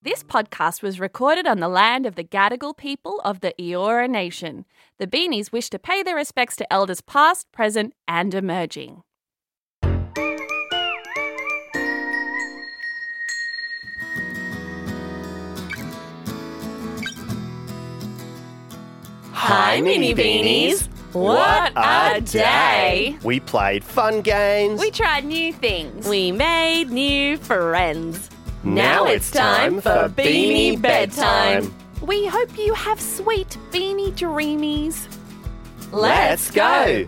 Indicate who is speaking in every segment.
Speaker 1: This podcast was recorded on the land of the Gadigal people of the Eora Nation. The Beanies wish to pay their respects to elders past, present and emerging.
Speaker 2: Hi, Mini Beanies.
Speaker 1: What a day!
Speaker 2: We played fun games.
Speaker 1: We tried new things.
Speaker 3: We made new friends.
Speaker 2: Now it's time for Beanie Bedtime.
Speaker 1: We hope you have sweet beanie dreamies.
Speaker 2: Let's go.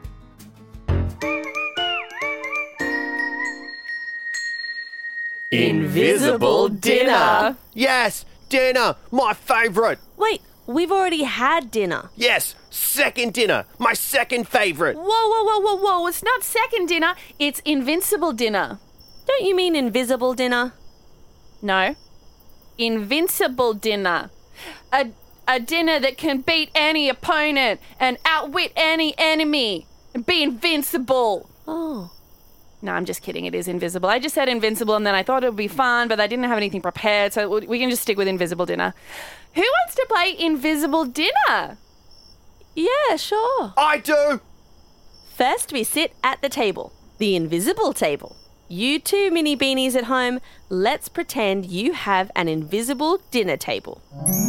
Speaker 2: Invisible dinner. Yes, dinner, my favourite.
Speaker 3: Wait, we've already had dinner.
Speaker 2: Yes, second dinner, my second favourite.
Speaker 1: Whoa. It's not second dinner, it's invincible dinner.
Speaker 3: Don't you mean invisible dinner?
Speaker 1: No. Invincible dinner. A dinner that can beat any opponent and outwit any enemy and be invincible.
Speaker 3: Oh.
Speaker 1: No, I'm just kidding. It is invisible. I just said invincible and then I thought it would be fun, but I didn't have anything prepared, so we can just stick with invisible dinner. Who wants to play invisible dinner?
Speaker 3: Yeah, sure.
Speaker 2: I do.
Speaker 3: First, we sit at the table, the invisible table. You two Mini Beanies at home, let's pretend you have an invisible dinner table.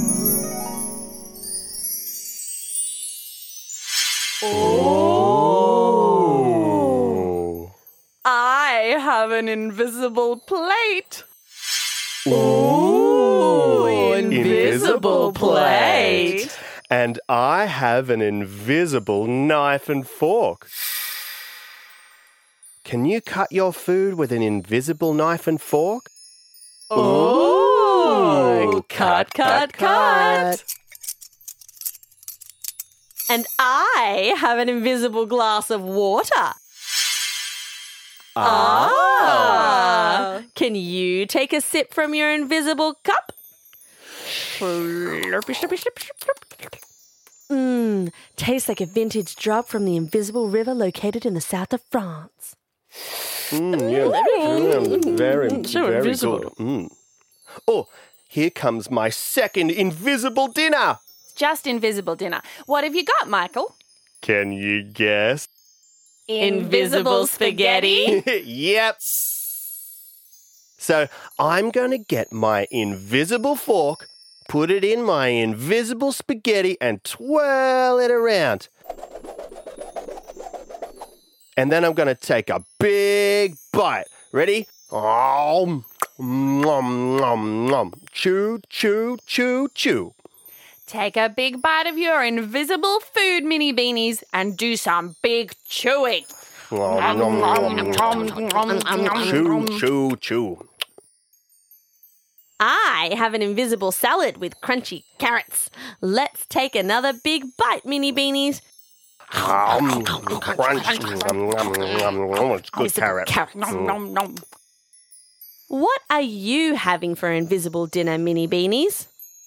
Speaker 2: Ooh.
Speaker 1: I have an invisible plate.
Speaker 2: Ooh.
Speaker 1: Invisible plate.
Speaker 2: And I have an invisible knife and fork. Can you cut your food with an invisible knife and fork?
Speaker 1: Ooh, cut.
Speaker 3: And I have an invisible glass of water.
Speaker 1: Ah.
Speaker 3: Can you take a sip from your invisible cup? Tastes like a vintage drop from the invisible river located in the south of France.
Speaker 2: Very
Speaker 3: invisible.
Speaker 2: good. Oh, here comes my second invisible dinner.
Speaker 1: Just invisible dinner. What have you got, Michael?
Speaker 2: Can you guess?
Speaker 1: Invisible spaghetti.
Speaker 2: Yep. So I'm going to get my invisible fork, put it in my invisible spaghetti and twirl it around. And then I'm going to take a big bite. Ready? Nom, nom, nom. Chew, chew, chew, chew.
Speaker 1: Take a big bite of your invisible food, Mini Beanies, and do some big chewing.
Speaker 2: Nom, nom, nom, nom. Chew, chew, chew.
Speaker 3: I have an invisible salad with crunchy carrots. Let's take another big bite, Mini Beanies.
Speaker 2: Crunch. It's good carrot.
Speaker 3: What are you having for invisible dinner, Mini Beanies?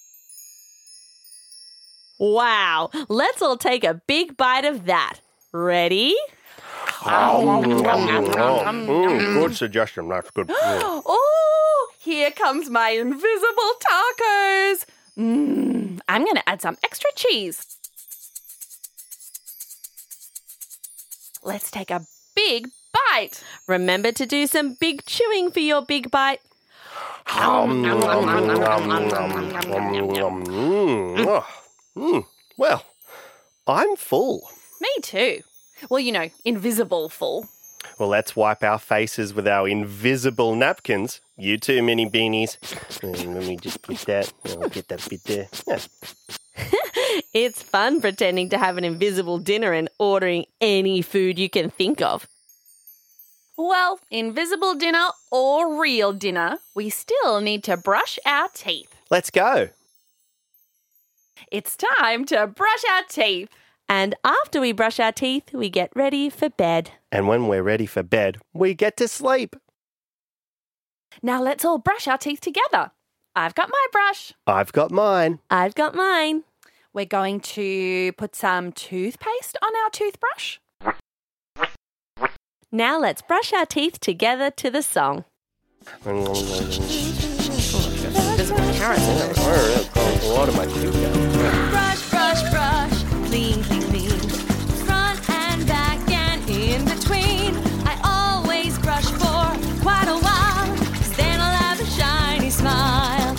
Speaker 3: Wow, let's all take a big bite of that. Ready?
Speaker 2: Good suggestion. That's good.
Speaker 1: Oh, here comes my invisible tacos. I'm going to add some extra cheese. Let's take a big bite.
Speaker 3: Remember to do some big chewing for your big bite.
Speaker 2: Well, I'm full.
Speaker 1: Me too. Well, invisible full.
Speaker 2: Well, let's wipe our faces with our invisible napkins. You too, Mini Beanies. Let me just put that. I'll get that bit there. Yeah.
Speaker 3: It's fun pretending to have an invisible dinner and ordering any food you can think of.
Speaker 1: Well, invisible dinner or real dinner, we still need to brush our teeth.
Speaker 2: Let's go.
Speaker 1: It's time to brush our teeth.
Speaker 3: And after we brush our teeth, we get ready for bed.
Speaker 2: And when we're ready for bed, we get to sleep.
Speaker 1: Now let's all brush our teeth together. I've got my brush.
Speaker 2: I've got mine.
Speaker 3: I've got mine.
Speaker 1: We're going to put some toothpaste on our toothbrush.
Speaker 3: Now let's brush our teeth together to the song.
Speaker 1: Just comparison.
Speaker 2: A lot of my teeth out.
Speaker 3: Brush, brush, brush, clean, clean, clean. Front and back and in between. I always brush for quite a while, 'cause then I'll have a shiny smile.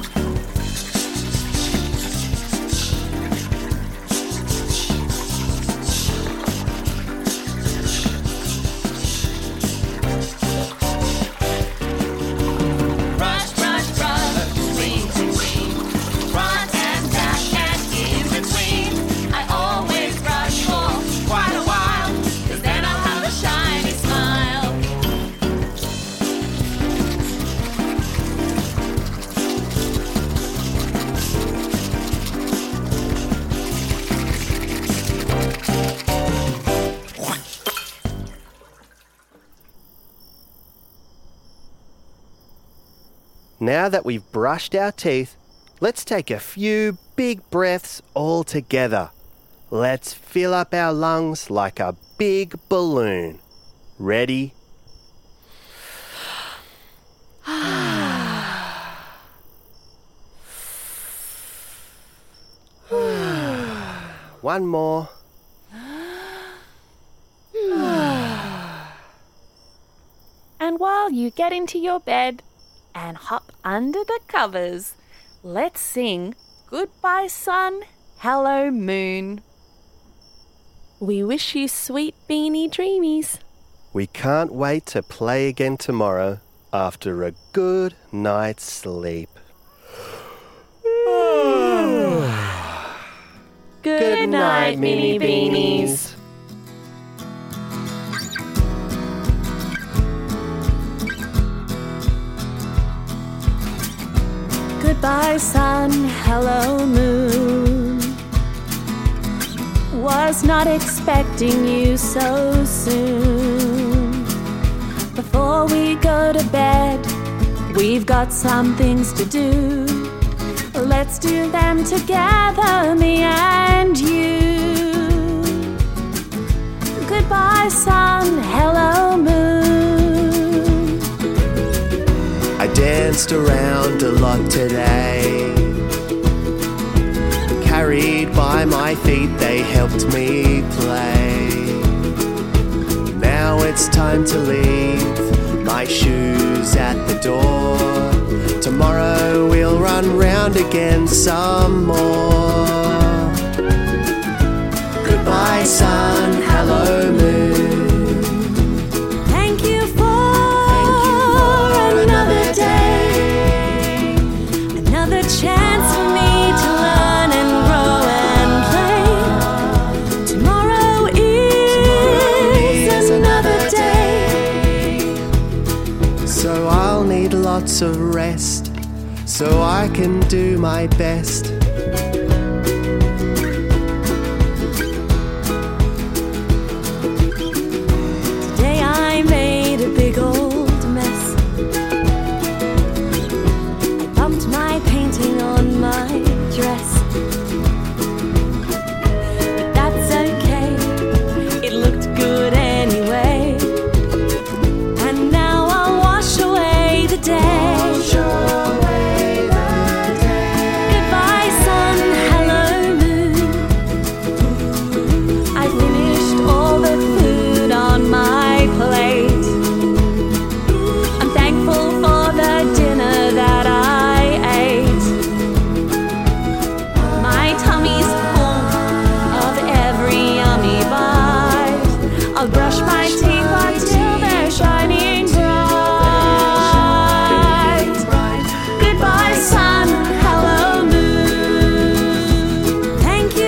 Speaker 3: Brush, brush, brush, clean, clean, clean. Front and back and in between. I always brush for quite a while, 'cause then I'll have a shiny smile.
Speaker 2: Now that we've brushed our teeth, let's take a few big breaths all together. Let's fill up our lungs like a big balloon. Ready? One more.
Speaker 1: And while you get into your bed and hop under the covers, let's sing Goodbye Sun, Hello Moon.
Speaker 3: We wish you sweet beanie dreamies.
Speaker 2: We can't wait to play again tomorrow after a good night's sleep.
Speaker 3: Good night, mini beanies.
Speaker 1: Goodbye sun, hello moon. Was not expecting you so soon. Before we go to bed, we've got some things to do. Let's do them together, me and you. Goodbye sun, hello moon.
Speaker 2: I danced around a lot today. Carried by my feet, they helped me play. Now it's time to leave my shoes at the door. Tomorrow we'll run round again some more. Goodbye sun, hello moon.
Speaker 1: Thank you for another day. Another chance for me to learn and grow and play. Tomorrow is another day.
Speaker 2: So I'll need lots of rest so I can do my best.
Speaker 1: Today I made a big old mess. I bumped my painting on my dress. But that's okay, it looked good anyway. And now I'll wash away the day. Goodbye sun, hello moon. I finished all the food on my plate. I'm thankful for the dinner that I ate. My tummy's full of every yummy bite. I'll brush my teeth until they're shining bright. Goodbye sun, hello moon. Thank you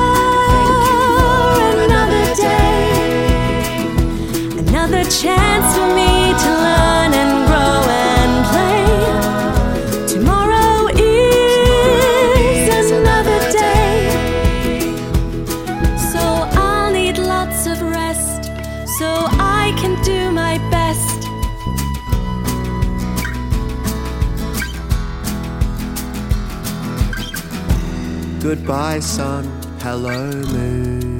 Speaker 1: for another day. Another chance for me to learn and grow and play. Tomorrow is another day. So I'll need lots of rest so I can do my best.
Speaker 2: Goodbye sun, hello moon.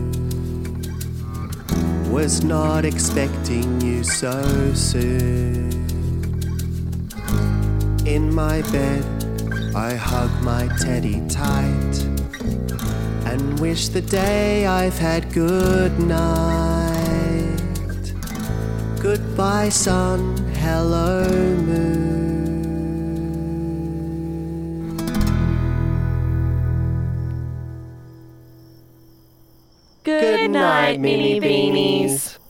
Speaker 2: Was not expecting you so soon. In my bed, I hug my teddy tight and wish the day I've had good night. Goodbye sun, hello moon.
Speaker 1: Good night, Mini Beanies.